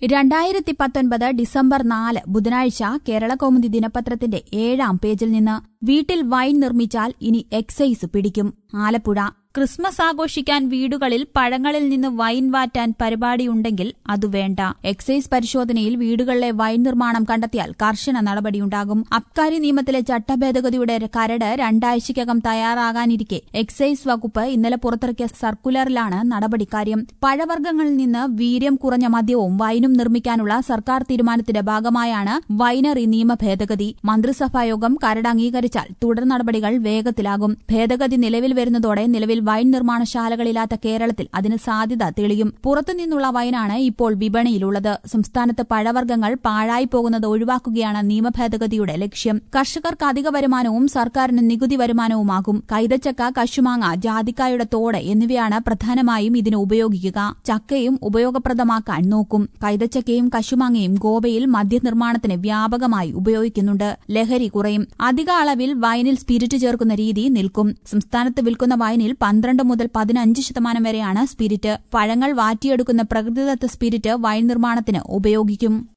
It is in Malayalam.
2019 ഡിസംബർ 4 ബുധനാഴ്ച കേരളകൗമുദി ദിനപത്രത്തിന്റെ 7-ാം പേജിൽ നിന്ന് വീട്ടിൽ വൈൻ നിർമ്മിച്ചാൽ ഇനി എക്സൈസ് പിടിക്കും. ആലപ്പുഴ ക്രിസ്മസ് ആഘോഷിക്കാൻ വീടുകളിൽ പഴങ്ങളിൽ നിന്ന് വൈൻ വാറ്റാൻ പരിപാടിയുണ്ടെങ്കിൽ അതു വേണ്ട. എക്സൈസ് പരിശോധനയിൽ വീടുകളിലെ വൈൻ നിർമ്മാണം കണ്ടെത്തിയാൽ കർശന നടപടിയുണ്ടാകും. അബ്കാരി നിയമത്തിലെ ചട്ടഭേദഗതിയുടെ കരട് 2 ആഴ്ചയ്ക്കകം തയ്യാറാകാനിരിക്കെ എക്സൈസ് വകുപ്പ് ഇന്നലെ പുറത്തിറക്കിയ സർക്കുലറിലാണ് നടപടിക്കാര്യം. പഴവർഗ്ഗങ്ങളിൽ നിന്ന് വീര്യം കുറഞ്ഞ മദ്യവും വൈനും നിർമ്മിക്കാനുള്ള സർക്കാർ തീരുമാനത്തിന്റെ ഭാഗമായാണ് വൈനറി നിയമ ഭേദഗതി. മന്ത്രിസഭായോഗം കരട് അംഗീകരിച്ചാൽ തുടർ നടപടികൾ വേഗത്തിലാകും. ഭേദഗതി നിലവിൽ വരുന്നതോടെ നിലവിൽ വൈൻ നിർമ്മാണശാലകളില്ലാത്ത കേരളത്തിൽ അതിന് സാധ്യത തെളിയും. പുറത്തുനിന്നുള്ള വൈനാണ് ഇപ്പോൾ വിപണിയിലുള്ളത്. സംസ്ഥാനത്ത് പഴവർഗ്ഗങ്ങൾ പാഴായി പോകുന്നത് ഒഴിവാക്കുകയാണ് നിയമഭേദഗതിയുടെ ലക്ഷ്യം. കർഷകർക്ക് അധിക വരുമാനവും സർക്കാരിന് നികുതി വരുമാനവുമാകും. കൈതച്ചക്ക, കശുമാങ്ങ, ജാതിക്കായുടെ തോട് എന്നിവയാണ് പ്രധാനമായും ഇതിന് ഉപയോഗിക്കുക. ചക്കയും ഉപയോഗപ്രദമാക്കാൻ നോക്കും. കൈതച്ചക്കയും കശുമാങ്ങയും ഗോവയിൽ മദ്യനിർമ്മാണത്തിന് വ്യാപകമായി ഉപയോഗിക്കുന്നുണ്ട്. ലഹരി കുറയും. അധിക അളവിൽ വൈനിൽ സ്പിരിറ്റ് ചേർക്കുന്ന രീതി നിൽക്കും. സംസ്ഥാനത്ത് വിൽക്കുന്ന വൈനിൽ 12 മുതൽ 15% വരെയാണ് സ്പിരിറ്റ്. പഴങ്ങൾ വാറ്റിയെടുക്കുന്ന പ്രകൃതിദത്ത സ്പിരിറ്റ് വൈൻ നിർമ്മാണത്തിന് ഉപയോഗിക്കും.